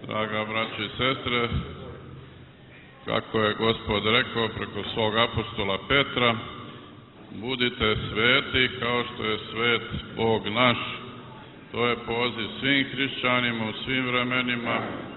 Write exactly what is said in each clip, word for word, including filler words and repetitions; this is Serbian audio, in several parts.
Draga braće i sestre, kako je Gospod rekao preko svog apostola Petra, budite sveti kao što je svet Bog naš. To je poziv svim hrišćanima u svim vremenima,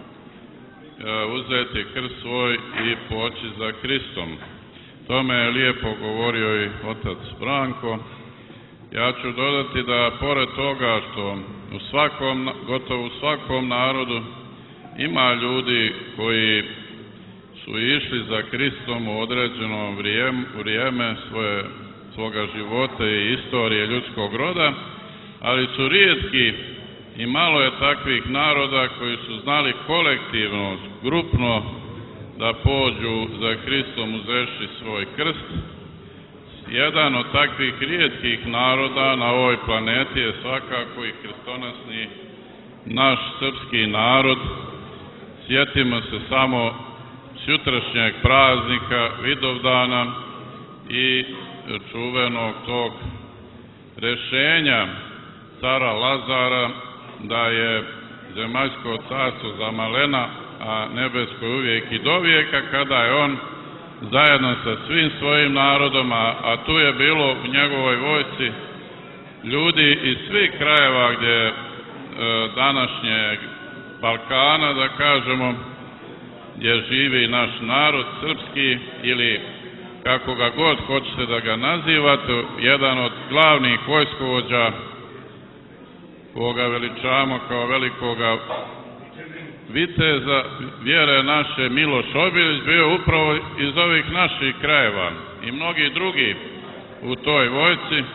uzeti krst svoj i poći za Kristom. Tome je lijepo govorio i otac Branko. Ja ću dodati da pored toga što u svakom, gotovo u svakom narodu ima ljudi koji su išli za Kristom u određeno vrijeme svoje, svoga života i istorije ljudskog roda, ali su rijetki i malo je takvih naroda koji su znali kolektivno, grupno da pođu za Kristom uzevši svoj krst. Jedan od takvih rijetkih naroda na ovoj planeti je svakako i krstonosni naš srpski narod. Sjetimo se samo sutrašnjeg praznika Vidovdana i čuvenog tog rješenja cara Lazara da je zemaljsko carstvo za malena, a nebesko uvijek i do vijeka, kada je on zajedno sa svim svojim narodom, a, a tu je bilo u njegovoj vojsci ljudi iz svih krajeva gdje e, današnjeg Balkana, da kažemo, gdje živi naš narod srpski, ili kako ga god hoćete da ga nazivate, jedan od glavnih vojskovođa koga veličamo kao velikoga viteza vjere naše, Miloš Obilić, bio upravo iz ovih naših krajeva i mnogi drugi u toj vojsci.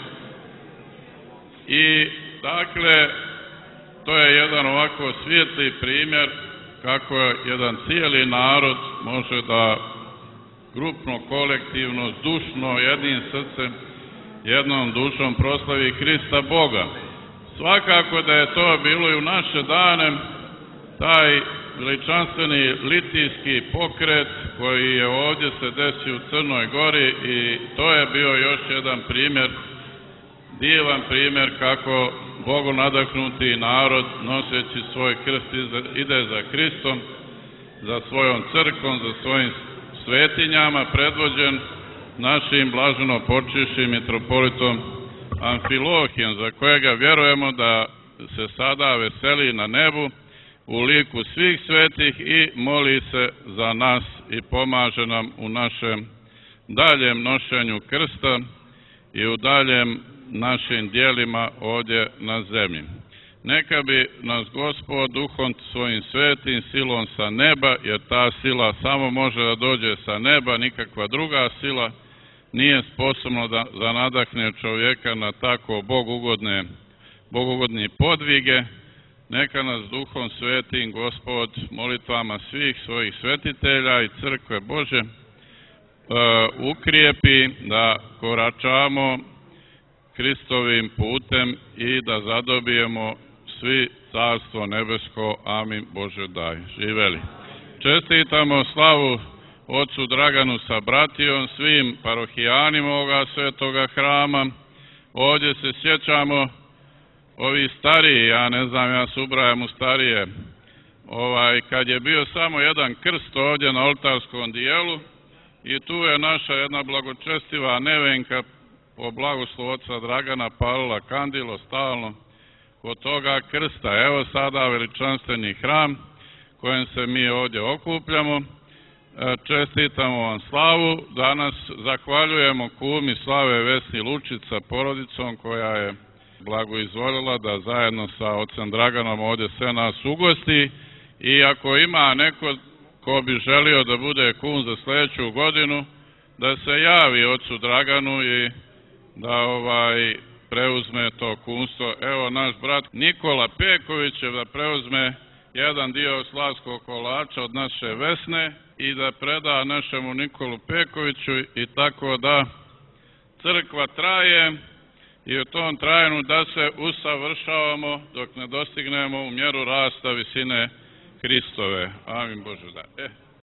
I dakle, to je jedan ovako svijetli primjer kako jedan cijeli narod može da grupno, kolektivno, zdušno, jednim srcem, jednom dušom proslavi Hrista Boga. Svakako da je to bilo i u naše dane, taj veličanstveni litijski pokret koji je ovdje se desio u Crnoj Gori, i to je bio još jedan primjer, divan primjer kako Bogu nadahnuti narod noseći svoj krst ide za Hristom, za svojom crkvom, za svojim svetinjama, predvođen našim blaženo počivšim mitropolitom Amfilohijom, za kojega vjerujemo da se sada veseli na nebu u liku svih svetih i moli se za nas i pomaže nam u našem daljem nošenju krsta i u daljem našim dijelima ovdje na zemlji. Neka bi nas Gospod duhom svojim svetim silom sa neba, jer ta sila samo može da dođe sa neba, nikakva druga sila nije sposobna da, da nadahne čovjeka na tako bogugodne, bogugodne podvige. Neka nas duhom svetim Gospod molitvama svih svojih svetitelja i crkve Bože uh, ukrijepi da koračamo Hristovim putem i da zadobijemo svi carstvo nebesko. Amin. Bože daj. Živeli. Čestitamo slavu ocu Draganu sa bratijom, svim parohijanima ovoga svetoga hrama. Ovdje se sjećamo ovi stariji, ja ne znam, ja se ubrajam u starije, ovaj, kad je bio samo jedan krst ovdje na oltarskom dijelu, i tu je naša jedna blagočestiva Nevenka po blagoslovu oca Dragana palila kandilo stalno kod toga krsta. Evo sada veličanstveni hram kojem se mi ovdje okupljamo. Čestitamo vam slavu. Danas zahvaljujemo kumi Slave Vesni Lučić sa porodicom koja je blagoizvolila da zajedno sa ocem Draganom ovdje sve nas ugosti, i ako ima neko ko bi želio da bude kum za sljedeću godinu, da se javi ocu Draganu i da ovaj preuzme to kumstvo. Evo, naš brat Nikola Peković će da preuzme jedan dio slavskog kolača od naše Vesne i da preda našemu Nikolu Pekoviću, i tako da crkva traje i u tom trajanju da se usavršavamo dok ne dostignemo u mjeru rasta visine Hristove. Amin. Bože da. E.